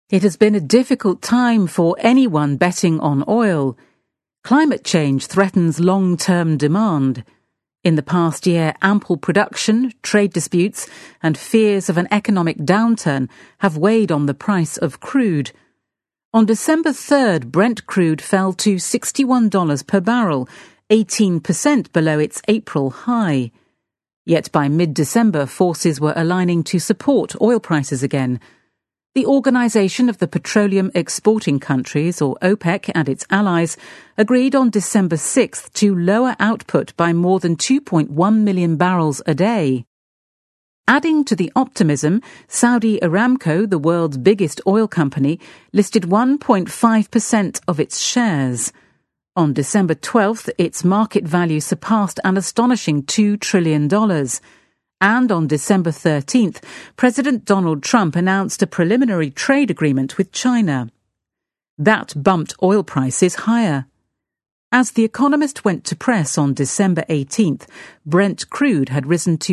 It has been a difficult time for anyone betting on oil. Climate change threatens long-term demand. In the past year, ample production, trade disputes, and fears of an economic downturn have weighed on the price of crude. On December 3rd, Brent crude fell to $61 per barrel, 18% below its April high. Yet by mid-December, forces were aligning to support oil prices again. The Organization of the Petroleum Exporting Countries, or OPEC, and its allies agreed on December 6th to lower output by more than 2.1 million barrels a day. Adding to the optimism, Saudi Aramco, the world's biggest oil company, listed 1.5% of its shares. On December 12th, its market value surpassed an astonishing $2 trillion. And on December 13th, President Donald Trump announced a preliminary trade agreement with China. That bumped oil prices higher. As The Economist went to press on December 18th, Brent crude had risen to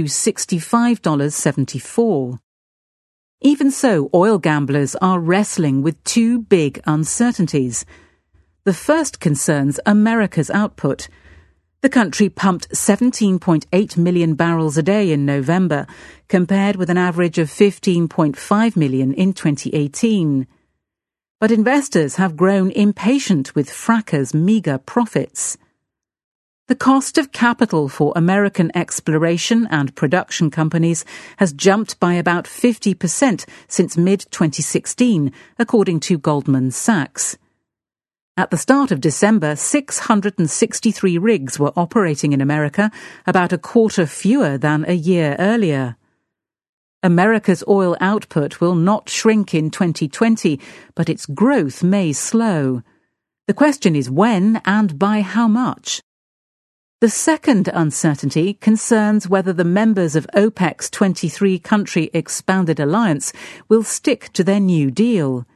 $65.74. Even so, oil gamblers are wrestling with two big uncertainties. The first concerns America's output. The country pumped 17.8 million barrels a day in November, compared with an average of 15.5 million in 2018. But investors have grown impatient with Fracker's meagre profits. The cost of capital for American exploration and production companies has jumped by about 50% since mid-2016, according to Goldman Sachs. At the start of December, 663 rigs were operating in America, about a quarter fewer than a year earlier. America's oil output will not shrink in 2020, but its growth may slow. The question is when and by how much. The second uncertainty concerns whether the members of OPEC's 23-country expanded alliance will stick to their new deal.